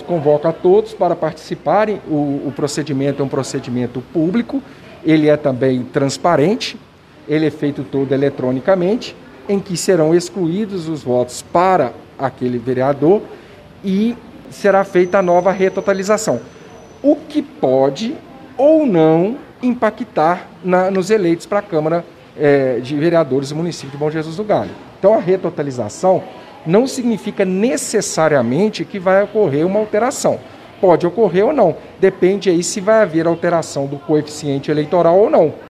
convoca a todos para participarem. O procedimento é um procedimento público, ele é também transparente, ele é feito todo eletronicamente, em que serão excluídos os votos para aquele vereador e será feita a nova retotalização, o que pode ou não impactar nos eleitos para a Câmara de Vereadores do município de Bom Jesus do Galho. Então, a retotalização não significa necessariamente que vai ocorrer uma alteração. Pode ocorrer ou não, depende aí se vai haver alteração do coeficiente eleitoral ou não.